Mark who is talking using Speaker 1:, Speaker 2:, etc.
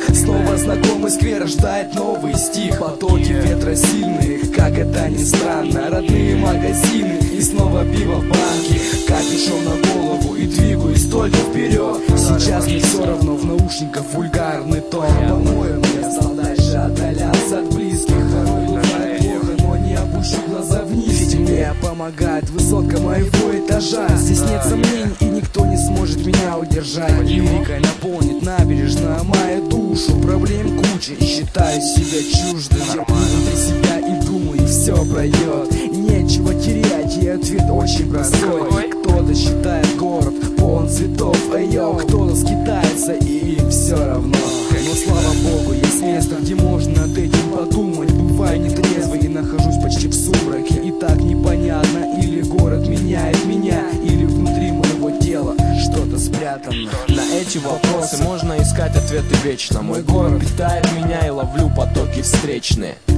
Speaker 1: Снова знакомый сквер рождает новый стих. Потоки ветра сильных, как это ни странно. Родные магазины и снова пиво в банке. Капюшон на голову и двигаюсь только вперед. Сейчас мне все равно, в наушниках вульгарный тон. По-моему, я стал дальше отдаляться от близких. Порой бывает плохо, но не опущу глаза вниз. Ведь мне помогает высотка моего этажа. Здесь нет сомнений и никто не сможет меня удержать. Лирика наполнит набережную мою душу. Проблем куча и считаю себя чуждым. Я внутри себя и думаю, все пройдет. Нечего терять, и ответ очень простой. Кто-то считает город полон цветов, кто-то скитается и им все равно. Но слава богу, есть место, где можно над этим подумать. Бываю нетрезвый и нахожусь почти в сумраке. И так непонятно, или город меняет меня, или внутри моего тела что-то спрятано.
Speaker 2: На эти вопросы можно искать ответы вечно. Мой город питает меня и ловлю потоки встречные.